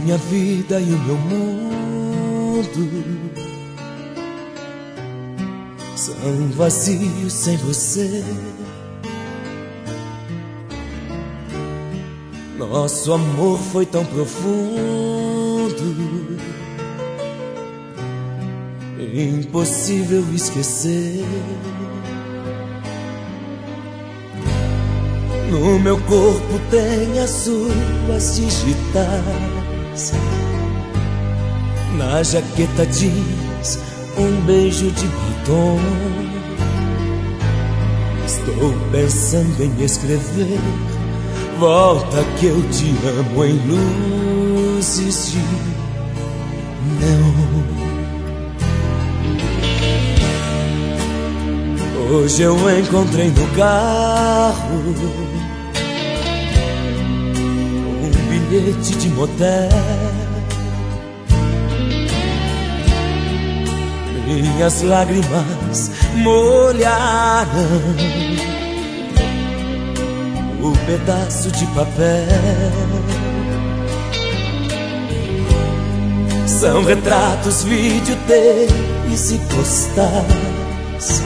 Minha vida e o meu mundo são vazios sem você. Nosso amor foi tão profundo, impossível esquecer. No meu corpo tem as suas digitais, na jaqueta jeans um beijo de batom. Estou pensando em escrever: volta que eu te amo, em luzes de neon. Hoje eu encontrei no carro um bilhete de motel. Minhas lágrimas molharam o pedaço de papel. São retratos, videotapes e postais.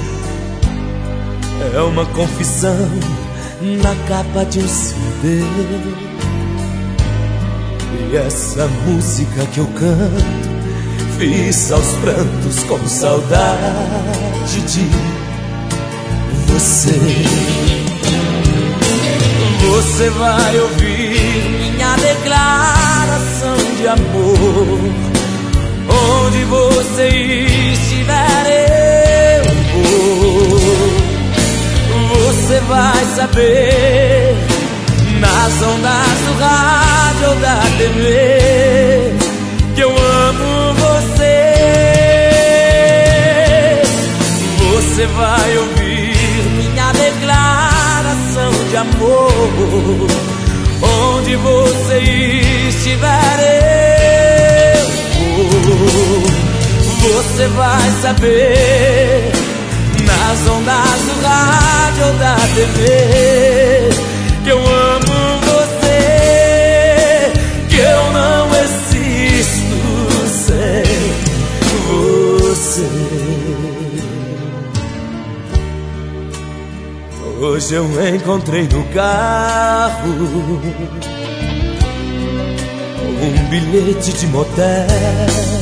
É uma confissão na capa de um CD. E essa música que eu canto fiz aos prantos com saudade de você. Você vai ouvir minha declaração de amor. Onde você estiver eu vou. Você vai saber nas ondas do rádio ou da TV que eu amo você. Você vai ouvir minha declaração de amor. Onde você estiver eu vou. Você vai saber nas ondas do rádio ou da TV que eu amo você, que eu não existo sem você. Hoje eu encontrei no carro um bilhete de motel.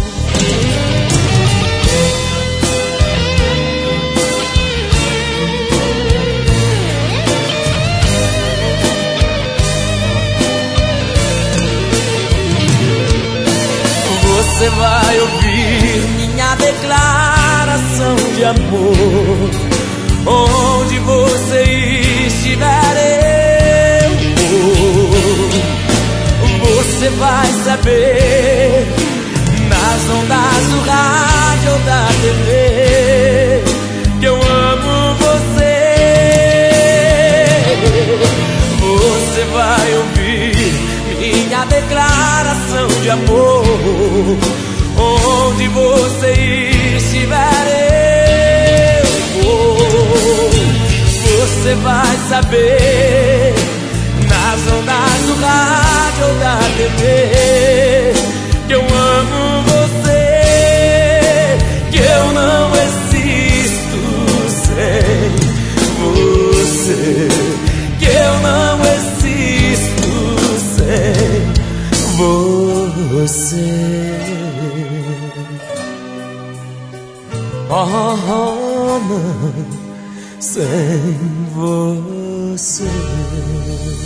Você vai ouvir minha declaração de amor. Onde você estiver eu vou. Você vai saber nas ondas do rádio ou da TV que eu amo você. Você vai ouvir minha declaração de amor. Onde você estiver eu vou. Você vai saber nas ondas do rádio ou da TV que eu amo você, que eu não existo sem você, que eu não existo sem você. Oh, não, sem você.